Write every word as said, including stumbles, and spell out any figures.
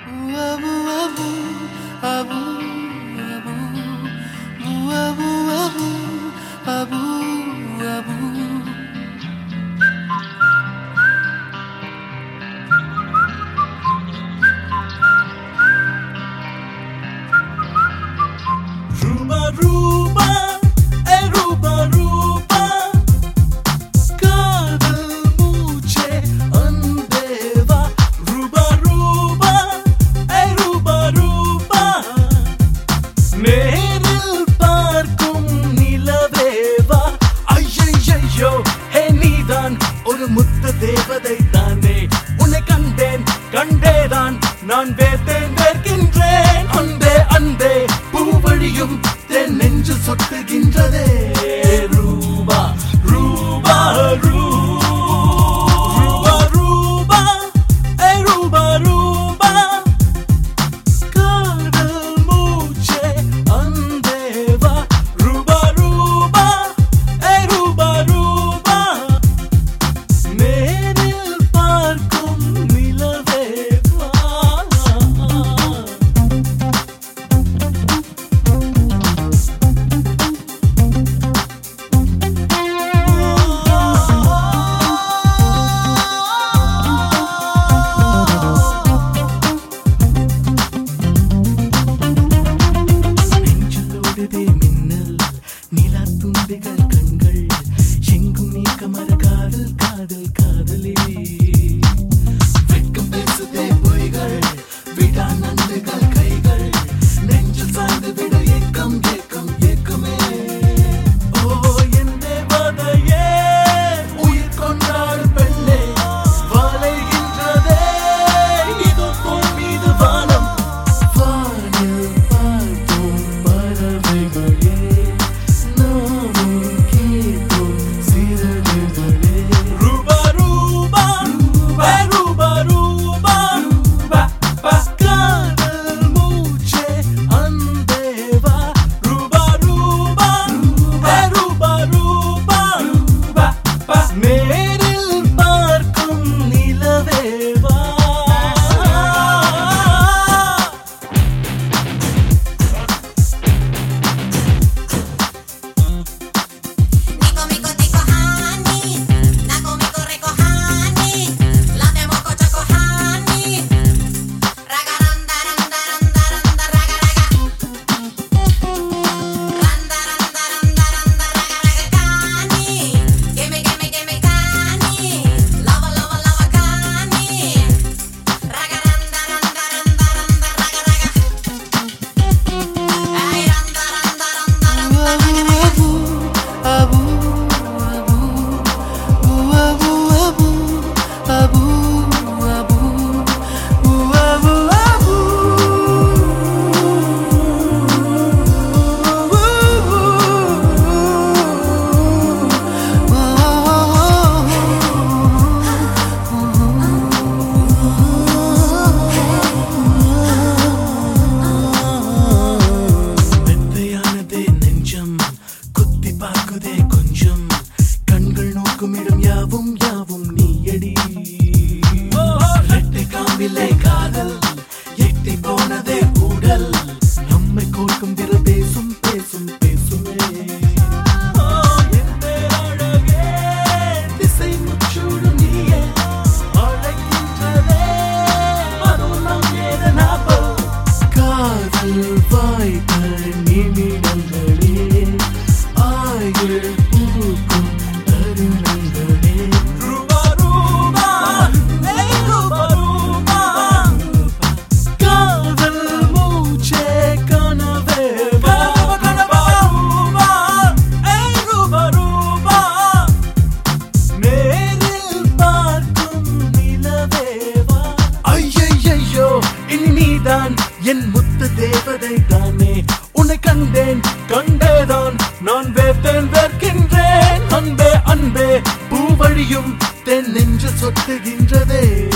தேவதை தானே உன்னை கண்டேன் கண்டேதான் நான் வேத்தேன் வேர்க்கின்றேன் அன்பே அன்பே பூவழியும் தென் நெஞ்சு சொட்டுகின்றதே ரூபா ரூபா ரூபா ரூபா ஏ ரூபா ரூபா காதல் மூச்சே அன்பேவா ரூபா ரூபா ஏ ரூபா ரூபா நேரில் பார்க்கும் நிலவேவா நெஞ்சிலோடுதே மின்னல் நிலா துண்டுகள் கண்கள் எங்கும் நீக்கமர காதல் காதல் காதலே வெட்கம் பேசுதே பொய்கள் விடா நண்டுகள் கைகள் நெஞ்சில் சாய்ந்து விட ஏக்கம் ஏக்கம் ஏக்கமே ஓ என் தேவதையே உயிர் கொண்டாடு பெண்ணே வாழைகின்றதே இதோ போல் மீது வானம் வானில் பார்க்கும் பறவைகளே நாமும் கேட்கும் சிறகுகளே ரூபா ரூபா ரூபா ரூபா ரூபா காதல் மூச்சே அன்பேவா ரூபா ரூபா ரூபா ரூபா நேரில் பார்க்கும் நிலவேவா Nico Mico Tico Hani, Naco Mico Rico Hani, Late Moco Choco Hani, Raga Randa Randa Randa Randa Raga Raga, Randa Randa Randa Randa Raga Raga Kani, Gimme Gimme Gimme Kani, Lava Lava Lava Kani, Raga Randa Randa Randa Randa Raga Raga, Ay Randa Randa Randa Randa Raga Raga. Abu, abu, abu, abu, abu, abu, abu, மெத்தையானதே நெஞ்சம் குத்தி பார்க்குதே கொஞ்சம் கண்கள் நோக்கும் இடம் யாவும் யாவும் நீயடி ரெட்டை காம்பிலே காதல் எட்டி போனதே ஊடல் நம்மை கோர்க்கும் விரல் பேசும் பேசும் பேசுமே ஓ, என் பேரழகே, திசை முச்சூடும் நீயே அழைக்கின்றதே அதுவும் நம் ஏத நாப்பல் காதல் வாய்கள் நிமிடங்களே ஆயுள் பூக்கும் தருணங்களே ரூபா ரூபா ஏய் ரூபா ரூபா காதல் மூச்சே கனவே கனவா கனவா ரூபா ஏய் ரூபா ரூபா நேரில் பார்க்கும் நிலவேவா ஐயையோ இனி நீதான் என் முத்து தேவதை தானே உன்னை கண்டேன் கண்டேதான் நான் வேத்தேன் வேர்க்கின்றேன் அன்பே அன்பே பூவழியும் தென் நெஞ்சு சொட்டுகின்றதே